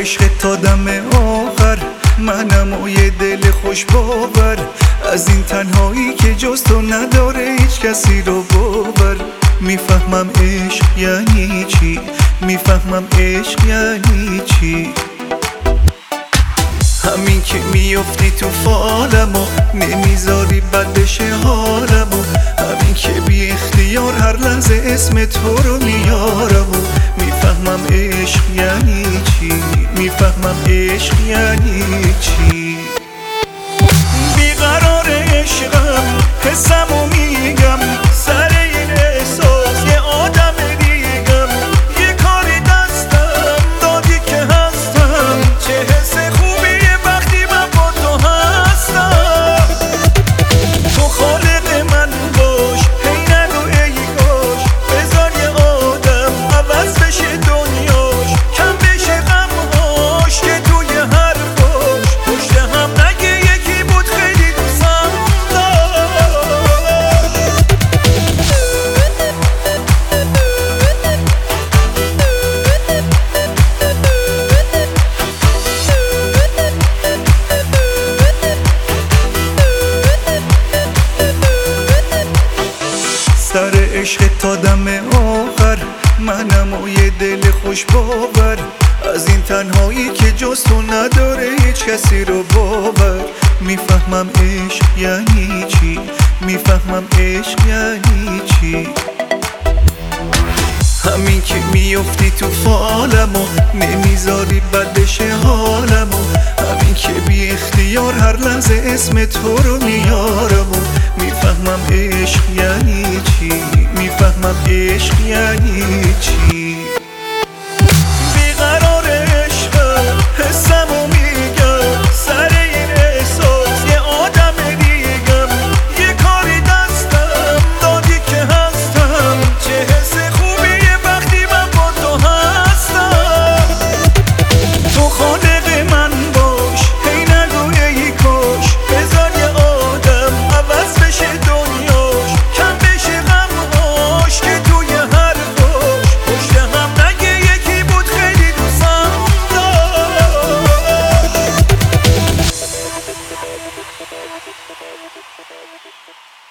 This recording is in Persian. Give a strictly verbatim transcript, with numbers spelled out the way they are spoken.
عشق تا دم آخر، منم و یه دل خوش باور، از این تنهایی که جز تو نداره هیچ کسی رو باور. میفهمم عشق یعنی چی، میفهمم عشق یعنی چی. همین که میافتی تو فالم و نمیذاری بد بشه حالم و همین که بی اختیار هر لحظه اسم تو رو میارم و میفهمم عشق یعنی چی، میفهمم عشق یعنی چی. بیقرار عشقم حسم و میگم، سر این احساس یه آدم دیگم. یه کاری دستم دادی که هستم، چه حس خوبیه وقتی من با تو هستم. تو خالق من باش، هی نگو ای کاش، بذار یه آدم عوض بشه دنیاش، کم بشه غمهاش که توی حرفاش پشت هم نگه یکی بود خیلی دوستم داشت. سر عشق تا دم آخر، منم و یه دل خوش باور، از این تنهایی که جز تو نداره هیچ کسی رو باور. میفهمم عشق یعنی چی، میفهمم عشق یعنی چی. همین که میافتی تو فالم و نمیذاری بد بشه حالم و همین که بی اختیار هر لحظه اسم تو رو میارم و میفهمم عشق یعنی چی، میفهمم عشق یعنی چی. بیقرار عشقم حسم و میگم، سر این احساس یه آدم دیگم. یه کاری دستم دادی که هستم، چه حس خوبیه وقتی من با تو هستم. تو خالق من باش، هی نگو ای کاش، بذار یه آدم عوض بشه دنیاش، کم بشه غمهاش که توی حرفاش پشت هم نگه یکی بود خیلی دوستم داشت.